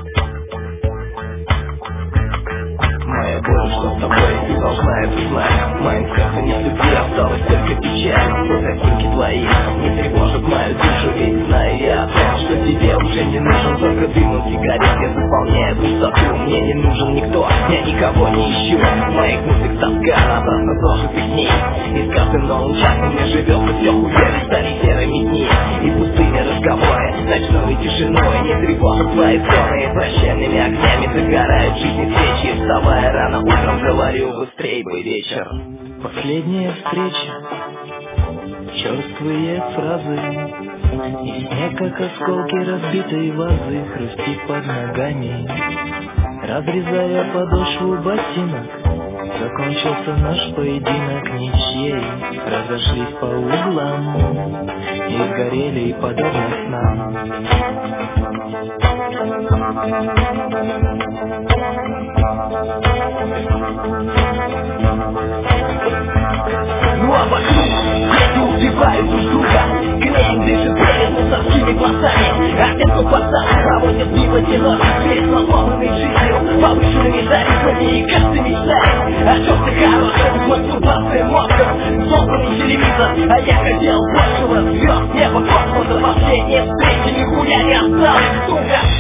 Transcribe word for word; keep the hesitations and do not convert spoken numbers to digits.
Моя боль, что с тобой, ты должна это знать. В моем сердце нет любви, осталась только печаль. Фотоснимки твои не тревожат мою душу, ведь знаю я о том, что тебе уже не нужен только дым от сигарет. Я заполняю пустоту, мне не нужен никто, я никого не ищу. В моих мыслях тоска, напрасно прожитых дней. И с каждым новым часом мне живется все хуже. Стали серыми дни и пустыми разговоры, ночной тишиной не тревожат твои стоны. Прощальными огнями загорают жизни свечи. Вставая рано утром, говорю, быстрей бы вечер. Последняя встреча, черствые фразы, и снег, как осколки разбитой вазы, хрустит под ногами, разрезая подошву ботинок. Закончился наш поединок ничьей, разошлись по углам и сгорели подобно снам. Ну а вокруг дети убивают друг друга, клеем дышит перед мусорскими глазами. Отец у пацан проводит мимо кино, перед сломанной жизнью, повышенными тарифами. И каждый мечтает о чем-то хорошем, мастурбация мозгом, сломанный телевизор. А я хотел большего, звезд, небо, космоса, последняя встреча, нихуя не осталось, сука.